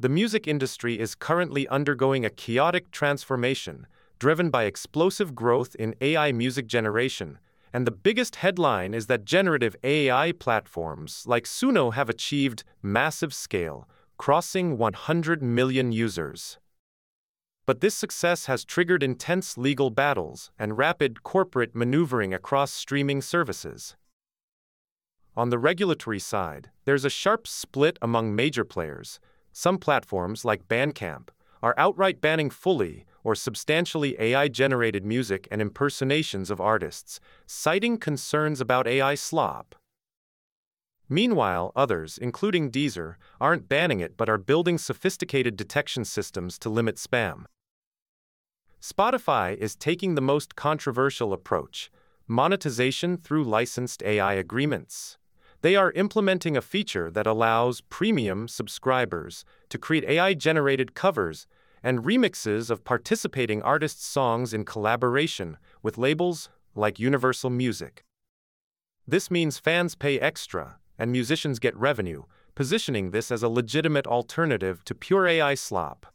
The music industry is currently undergoing a chaotic transformation, driven by explosive growth in AI music generation, and the biggest headline is that generative AI platforms like Suno have achieved massive scale, crossing 100 million users. But this success has triggered intense legal battles and rapid corporate maneuvering across streaming services. On the regulatory side, there's a sharp split among major players. Some platforms, like Bandcamp, are outright banning fully or substantially AI-generated music and impersonations of artists, citing concerns about AI slop. Meanwhile, others, including Deezer, aren't banning it but are building sophisticated detection systems to limit spam. Spotify is taking the most controversial approach: monetization through licensed AI agreements. They are implementing a feature that allows premium subscribers to create AI-generated covers and remixes of participating artists' songs in collaboration with labels like Universal Music. This means fans pay extra and musicians get revenue, positioning this as a legitimate alternative to pure AI slop.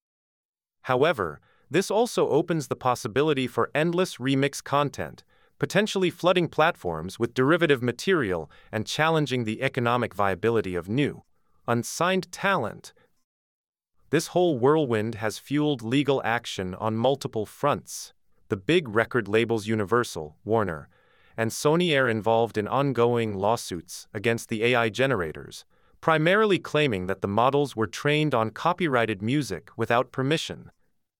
However, this also opens the possibility for endless remix content, potentially flooding platforms with derivative material and challenging the economic viability of new, unsigned talent. This whole whirlwind has fueled legal action on multiple fronts. The big record labels Universal, Warner, and Sony are involved in ongoing lawsuits against the AI generators, primarily claiming that the models were trained on copyrighted music without permission.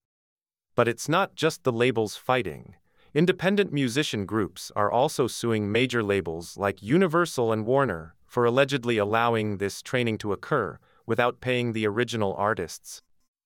But it's not just the labels fighting. Independent musician groups are also suing major labels like Universal and Warner for allegedly allowing this training to occur without paying the original artists.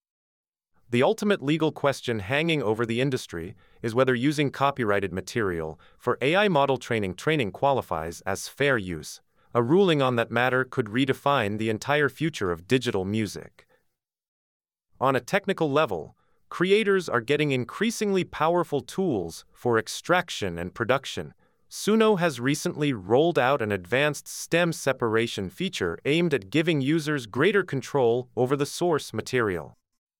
The ultimate legal question hanging over the industry is whether using copyrighted material for AI model training qualifies as fair use. A ruling on that matter could redefine the entire future of digital music. On a technical level, creators are getting increasingly powerful tools for extraction and production. Suno has recently rolled out an advanced stem separation feature aimed at giving users greater control over the source material.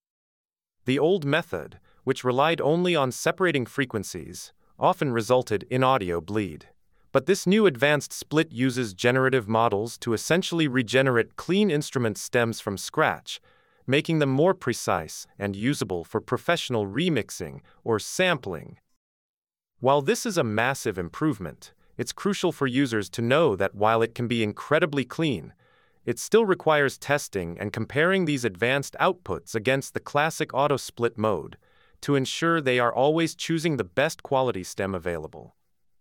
The old method, which relied only on separating frequencies, often resulted in audio bleed. But this new advanced split uses generative models to essentially regenerate clean instrument stems from scratch, making them more precise and usable for professional remixing or sampling. While this is a massive improvement, it's crucial for users to know that while it can be incredibly clean, it still requires testing and comparing these advanced outputs against the classic auto-split mode to ensure they are always choosing the best quality stem available.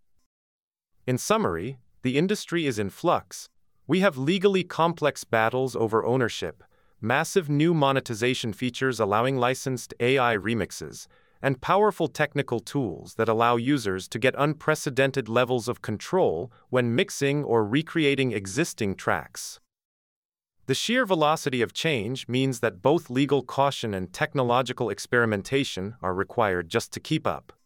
In summary, the industry is in flux. We have legally complex battles over ownership, massive new monetization features allowing licensed AI remixes, and powerful technical tools that allow users to get unprecedented levels of control when mixing or recreating existing tracks. The sheer velocity of change means that both legal caution and technological experimentation are required just to keep up.